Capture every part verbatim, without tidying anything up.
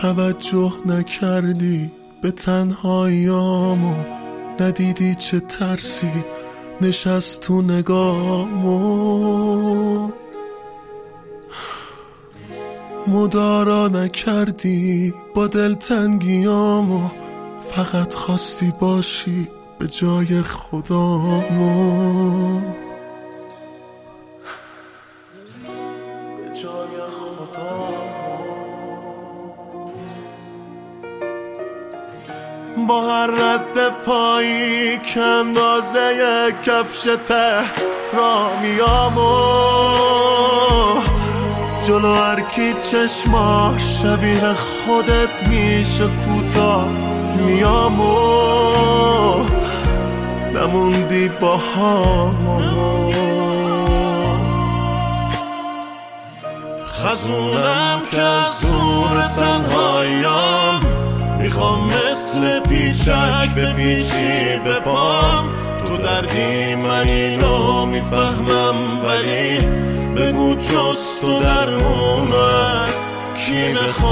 توجه نکردی به تنهاییامو، ندیدی چه ترسی نشست تو نگامو، مدارا نکردی با دلتنگیامو، فقط خواستی باشی به جای خدامو، به جای خدامو. با هر رد پایی که اندازه کفش تهرامیامو، جلو هر کی چشماش شبیه خودت میشه کوتاه میامو، نموندی با هم. خزونم که از زور تنهاییام، میخوام مثل پیچک به پیچی به پام، تو دردی من اینو میفهمم، ولی بگو جز تو درمون از کی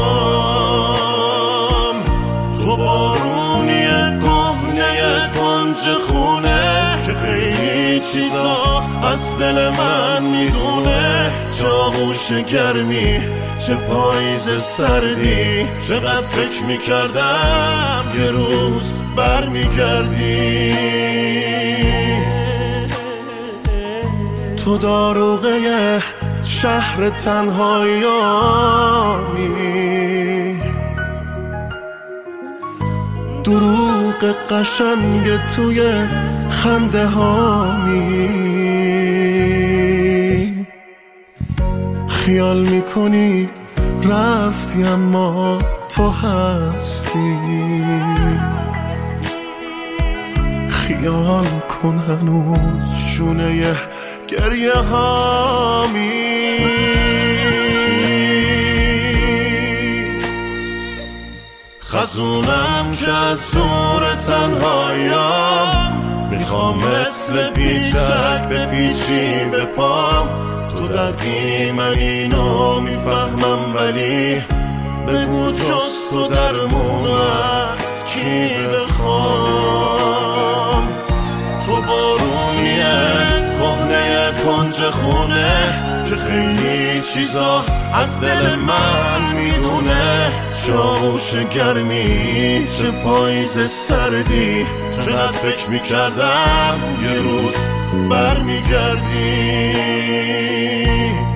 بخوام. تو بارونی کهنه کنج خونه که خیلی چیزا از دل من میدونه، چه آغوش گرمی چه پاییز سردی، چقدر فکر میکردم یه روز برمیگردی. تو داروغه شهر تنهاییامی، دروغ قشنگ توی خنده هامی، خیال میکنی رفتی اما تو هستی، خیال کن هنوز شونه گریه هامی. خزونم که از زور تنهاییام، میخوام مثل پیچک به پیچی به پام، تو دردی من اینو میفهمم، ولی بگو جز تو درمون از کی بخوام. تو بارونیه کهنه کنج خونه که خیلی چیزا از دل من میدونه، چه آغوش گرمی چه پاییز سردی، چقدر فکر میکردم یه روز برمیگردی.